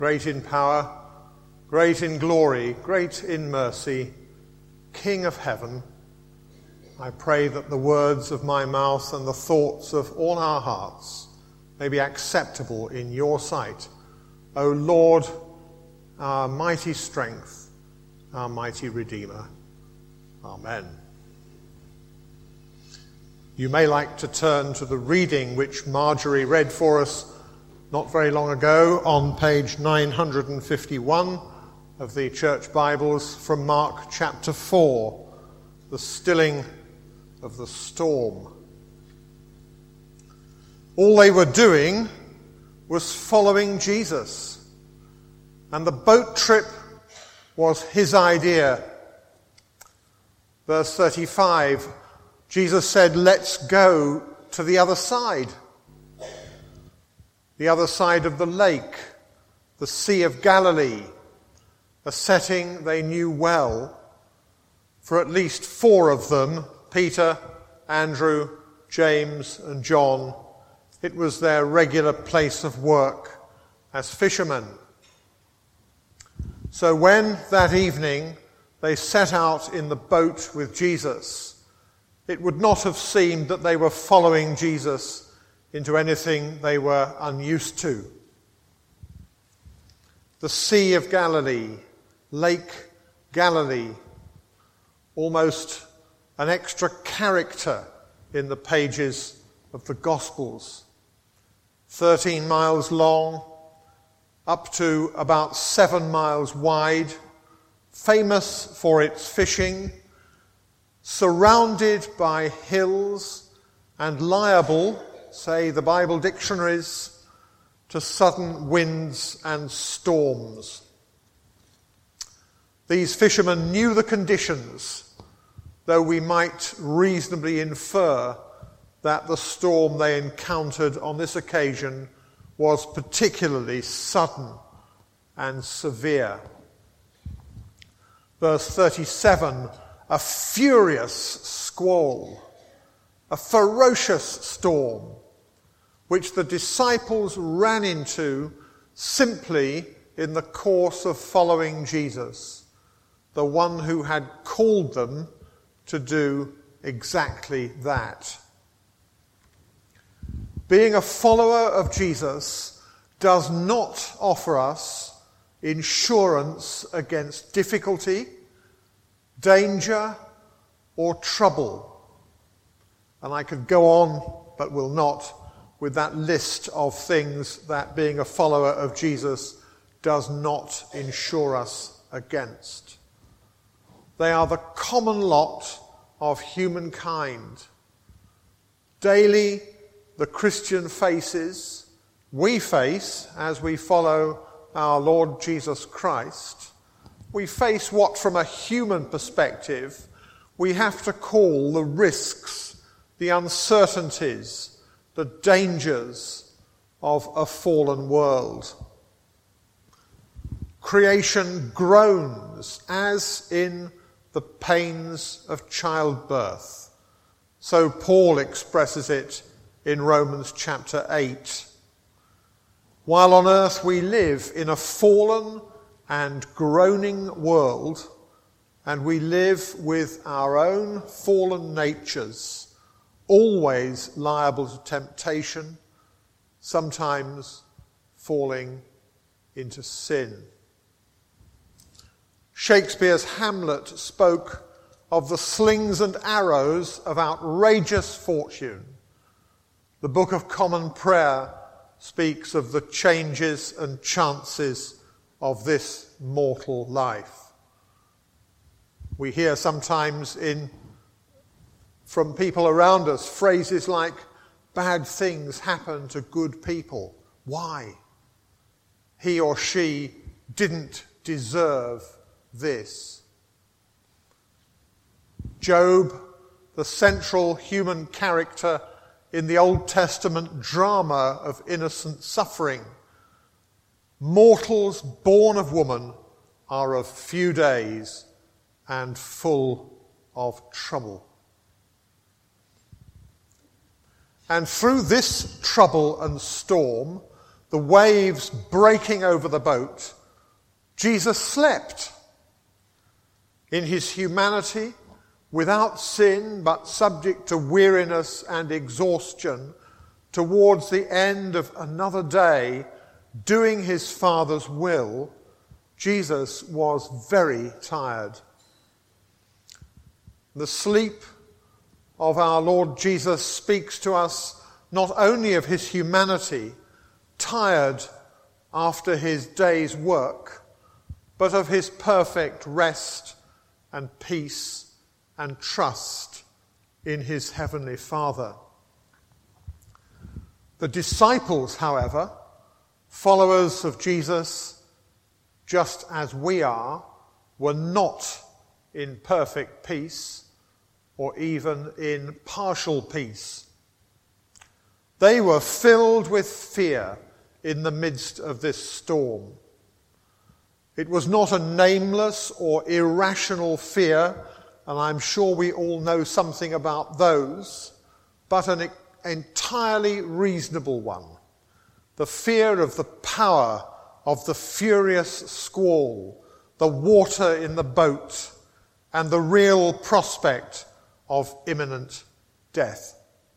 great in power, great in glory, great in mercy, King of heaven, I pray that the words of my mouth and the thoughts of all our hearts may be acceptable in your sight, O Lord, our mighty strength, our mighty Redeemer. Amen. You may like to turn to the reading which Marjorie read for us not very long ago on page 951 of the Church Bibles from Mark chapter 4, the stilling of the storm. All they were doing was following Jesus, and the boat trip was his idea. Verse 35, Jesus said, "Let's go to the other side." The other side of the lake, the Sea of Galilee, a setting they knew well. For at least four of them, Peter, Andrew, James, and John, it was their regular place of work as fishermen. So when that evening they set out in the boat with Jesus, it would not have seemed that they were following Jesus into anything they were unused to. The Sea of Galilee, Lake Galilee, almost an extra character in the pages of the Gospels. 13 miles long, up to about 7 miles wide, famous for its fishing, surrounded by hills and liable, say the Bible dictionaries, to sudden winds and storms. These fishermen knew the conditions, though we might reasonably infer that the storm they encountered on this occasion was particularly sudden and severe. Verse 37, a furious squall, a ferocious storm, which the disciples ran into simply in the course of following Jesus, the one who had called them to do exactly that. Being a follower of Jesus does not offer us insurance against difficulty, danger, or trouble. And I could go on, but will not, with that list of things that being a follower of Jesus does not insure us against. They are the common lot of humankind. Daily, the Christian we face as we follow our Lord Jesus Christ, we face what from a human perspective we have to call the risks, the uncertainties, the dangers of a fallen world. Creation groans as in the pains of childbirth. So Paul expresses it in Romans chapter 8. While on earth we live in a fallen and groaning world, and we live with our own fallen natures, always liable to temptation, sometimes falling into sin. Shakespeare's Hamlet spoke of the slings and arrows of outrageous fortune. The Book of Common Prayer speaks of the changes and chances of this mortal life. We hear sometimes from people around us phrases like, bad things happen to good people. Why? He or she didn't deserve this. Job, the central human character in the Old Testament drama of innocent suffering. Mortals born of woman are of few days and full of trouble. And through this trouble and storm, the waves breaking over the boat, Jesus slept. In his humanity, without sin but subject to weariness and exhaustion, towards the end of another day, doing his Father's will, Jesus was very tired. The sleep of our Lord Jesus speaks to us not only of his humanity, tired after his day's work, but of his perfect rest and peace and trust in his heavenly Father. The disciples, however, followers of Jesus, just as we are, were not in perfect peace or even in partial peace. They were filled with fear in the midst of this storm. It was not a nameless or irrational fear, and I'm sure we all know something about those, but an entirely reasonable one. The fear of the power of the furious squall, the water in the boat, and the real prospect of imminent death.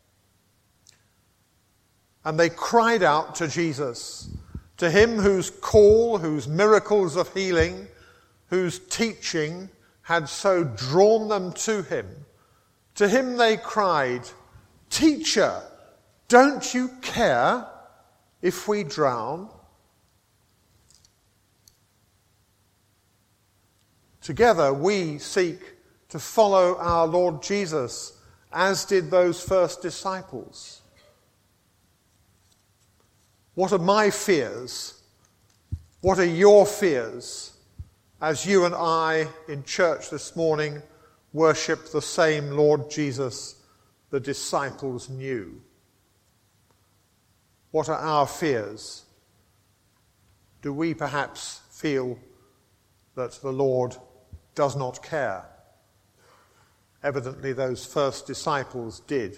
And they cried out to Jesus, to him whose call, whose miracles of healing, whose teaching had so drawn them to him. To him they cried, "Teacher, don't you care if we drown?" Together we seek to follow our Lord Jesus, as did those first disciples. What are my fears? What are your fears as you and I in church this morning worship the same Lord Jesus the disciples knew? What are our fears? Do we perhaps feel that the Lord does not care? Evidently those first disciples did.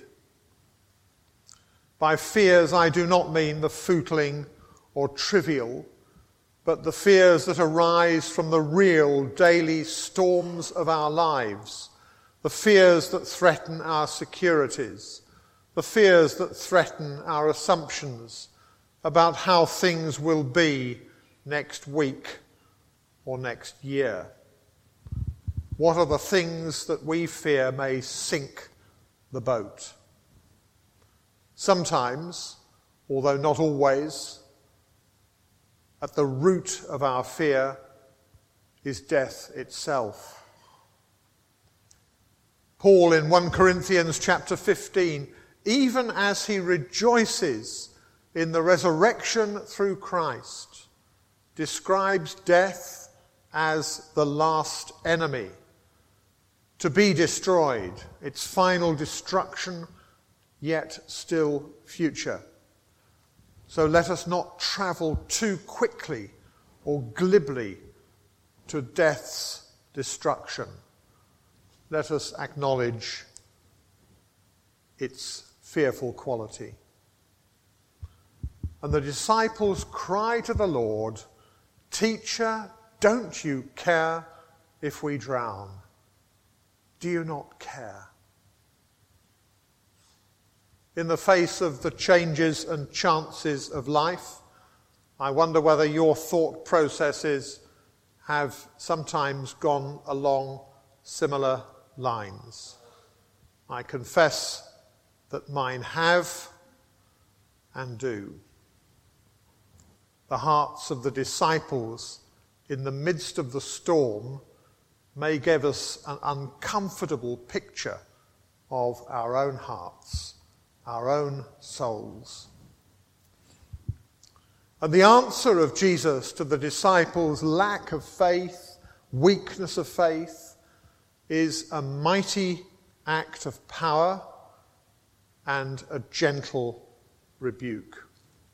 By fears I do not mean the footling or trivial, but the fears that arise from the real daily storms of our lives, the fears that threaten our securities, the fears that threaten our assumptions about how things will be next week or next year. What are the things that we fear may sink the boat? Sometimes, although not always, at the root of our fear is death itself. Paul in 1 Corinthians chapter 15, even as he rejoices in the resurrection through Christ, describes death as the last enemy, to be destroyed, its final destruction, yet still future. So let us not travel too quickly or glibly to death's destruction. Let us acknowledge its fearful quality. And the disciples cry to the Lord, "Teacher, don't you care if we drown?" Do you not care? In the face of the changes and chances of life, I wonder whether your thought processes have sometimes gone along similar lines. I confess that mine have and do. The hearts of the disciples in the midst of the storm may give us an uncomfortable picture of our own hearts, our own souls. And the answer of Jesus to the disciples' lack of faith, weakness of faith, is a mighty act of power and a gentle rebuke.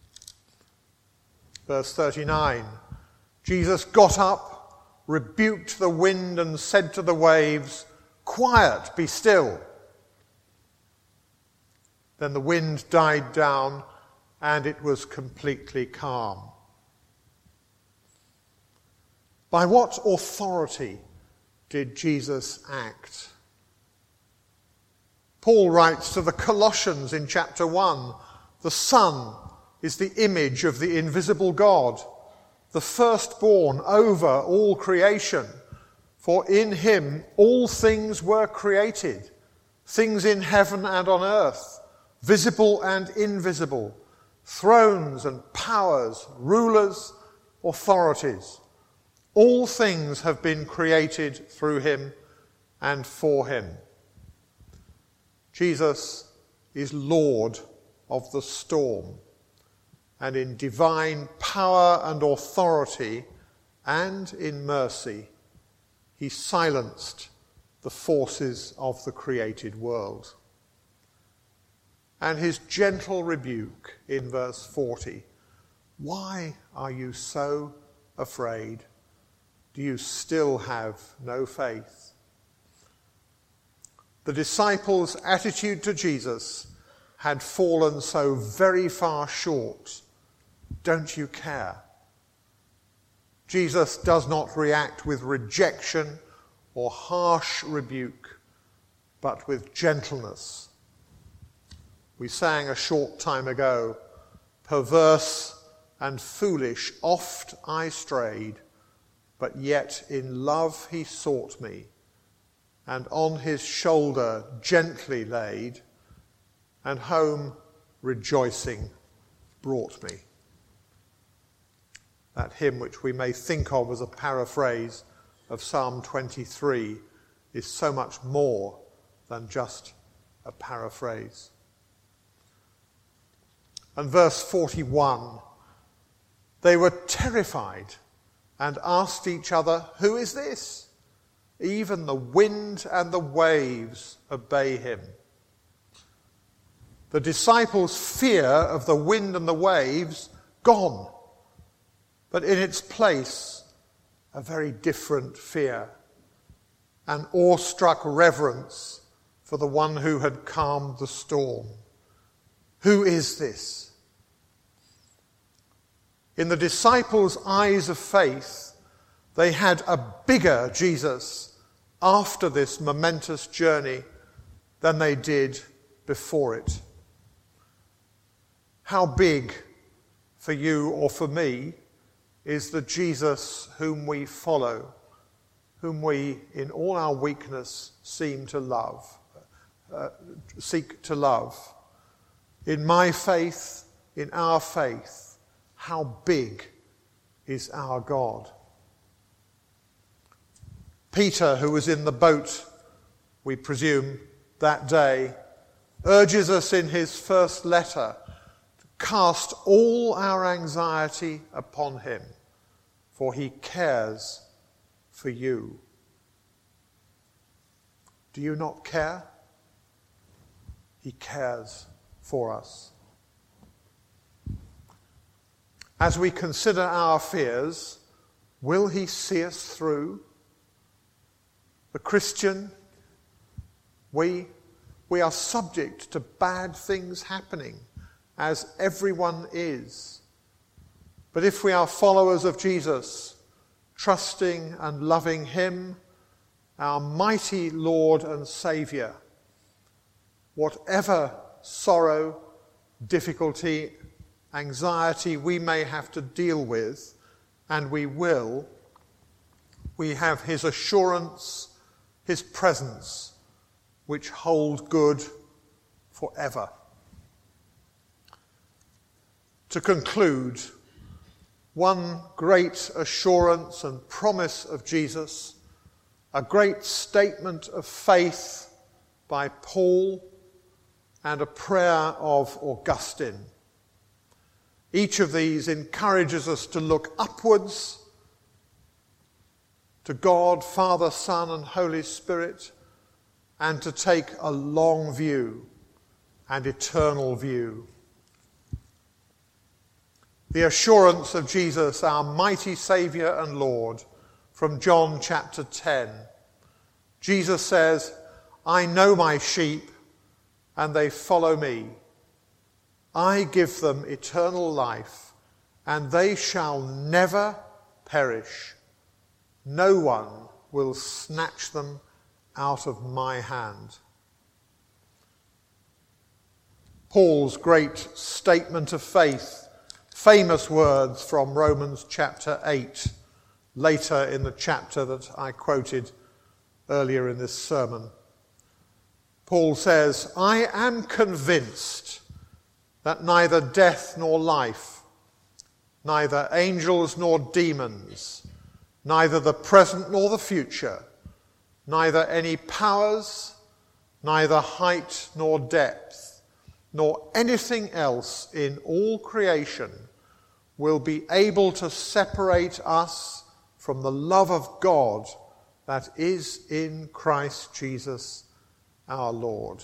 Verse 39, Jesus got up, rebuked the wind and said to the waves, "Quiet, be still." Then the wind died down and it was completely calm. By what authority did Jesus act? Paul writes to the Colossians in chapter 1, "The Son is the image of the invisible God, the firstborn over all creation. For in him all things were created, things in heaven and on earth, visible and invisible, thrones and powers, rulers, authorities. All things have been created through him and for him." Jesus is Lord of the storm, and in divine power and authority and in mercy, he silenced the forces of the created world. And his gentle rebuke in verse 40, "Why are you so afraid? Do you still have no faith?" The disciples' attitude to Jesus had fallen so very far short. Don't you care? Jesus does not react with rejection or harsh rebuke, but with gentleness. We sang a short time ago, "Perverse and foolish oft I strayed, but yet in love he sought me, and on his shoulder gently laid, and home rejoicing brought me." That hymn, which we may think of as a paraphrase of Psalm 23, is so much more than just a paraphrase. And verse 41, "They were terrified and asked each other, 'Who is this? Even the wind and the waves obey him.'" The disciples' fear of the wind and the waves gone, but in its place, a very different fear, an awestruck reverence for the one who had calmed the storm. Who is this? In the disciples' eyes of faith, they had a bigger Jesus after this momentous journey than they did before it. How big for you or for me is the Jesus whom we follow, whom we, in all our weakness, seek to love. In my faith, in our faith, how big is our God? Peter, who was in the boat, we presume, that day, urges us in his first letter to cast all our anxiety upon him, for he cares for you. Do you not care? He cares for us. As we consider our fears, will he see us through? The Christian, we are subject to bad things happening, as everyone is. But if we are followers of Jesus, trusting and loving him, our mighty Lord and Saviour, whatever sorrow, difficulty, anxiety we may have to deal with, and we will, we have his assurance, his presence, which hold good forever. To conclude, one great assurance and promise of Jesus, a great statement of faith by Paul, and a prayer of Augustine. Each of these encourages us to look upwards to God, Father, Son, and Holy Spirit, and to take a long view and eternal view. The assurance of Jesus, our mighty Saviour and Lord, from John chapter 10. Jesus says, "I know my sheep, and they follow me, I give them eternal life, and they shall never perish. No one will snatch them out of my hand. Paul's great statement of faith, famous words from Romans chapter 8, later in the chapter that I quoted earlier in this sermon. Paul says, I am convinced that neither death nor life, neither angels nor demons, neither the present nor the future, neither any powers, neither height nor depth, nor anything else in all creation will be able to separate us from the love of God that is in Christ Jesus our Lord.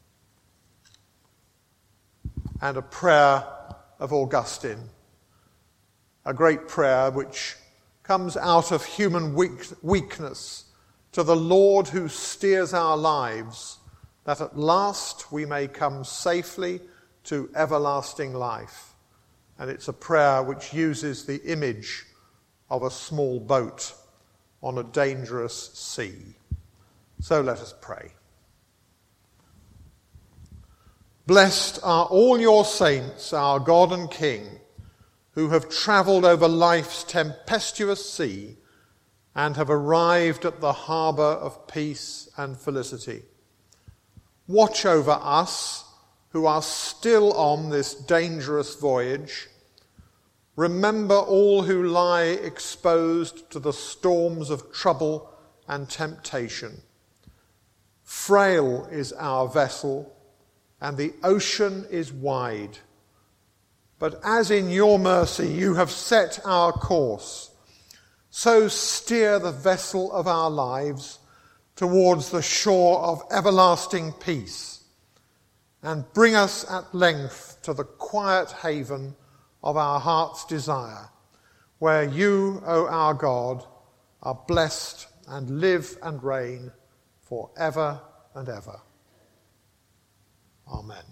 And a prayer of Augustine, a great prayer which comes out of human weakness to the Lord who steers our lives, that at last we may come safely to everlasting life. And it's a prayer which uses the image of a small boat on a dangerous sea. So let us pray. Blessed are all your saints, our God and King, who have travelled over life's tempestuous sea and have arrived at the harbour of peace and felicity. Watch over us who are still on this dangerous voyage. Remember all who lie exposed to the storms of trouble and temptation. Frail is our vessel, and the ocean is wide. But as in your mercy you have set our course, so steer the vessel of our lives towards the shore of everlasting peace, and bring us at length to the quiet haven of our heart's desire, where you, O our God, are blessed and live and reign for ever and ever. Amen.